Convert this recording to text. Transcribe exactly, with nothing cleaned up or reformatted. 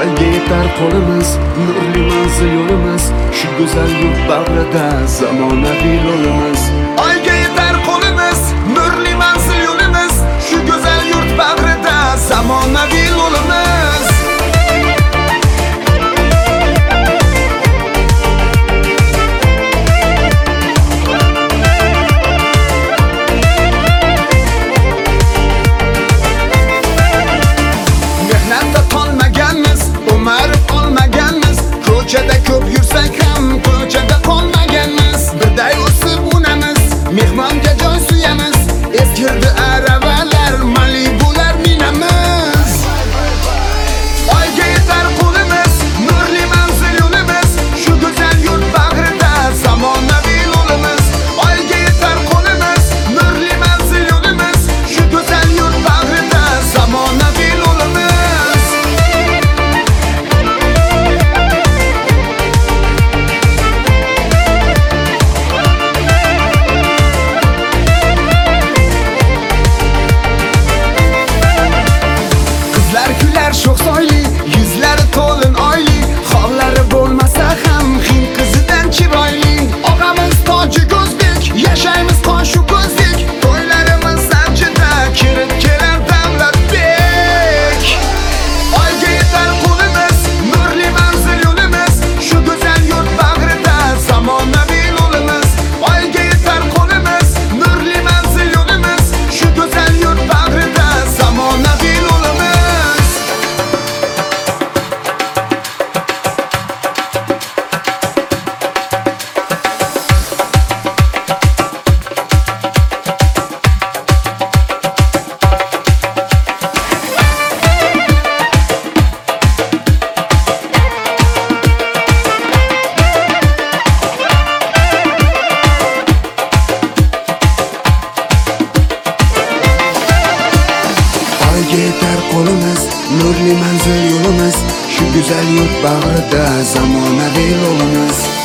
Oyga yetar qo'limiz, nurli manzil yo'limiz, shu go'zal yurt bag'rida zamonaviy yo'limiz. Oyga yetar qo'limiz, nurli manzil yo'limiz, shu go'zal yurt bag'rida zamonaviy yo'limiz. Ko'chada ko'p yursak ham ko'chada qolmaganmiz. Birday o'sib unamiz, mehmonga joy suyamiz. Eskirdi aravalar, Malibular minamiz. Oyga yetar qo'limiz, nurli manzil yo'limiz, shu go'zal yurt bag'rida zamonaviy yo'limiz. Oyga yetar qo'limiz, nurli manzil yo'limiz, shu go'zal yurt bag'rida zamonaviy yo'limiz. Sho'x soyli, yuzlari to'lin oyli, hollari bo'lmasa ham Hind qizidan chiroyli. Og'amiz tojik o'zbek, yashaymiz qoshu ko'zdek, to'ylarimiz avjida kirib kelar davlatbek. Oyga yetar qo'limiz, nurli manzil yo'limiz, shu go'zal yurt bag'rida zamonaviy yo'limiz. Oyga yetar qo'limiz, nurli manzil yo'limiz, shu go'zal yurt bag'rida zamonaviy yo'limiz. Yetar qo'limiz, nurli manzil yo'limiz, shu go'zal yurt bag'rida zamonaviy yo'limiz.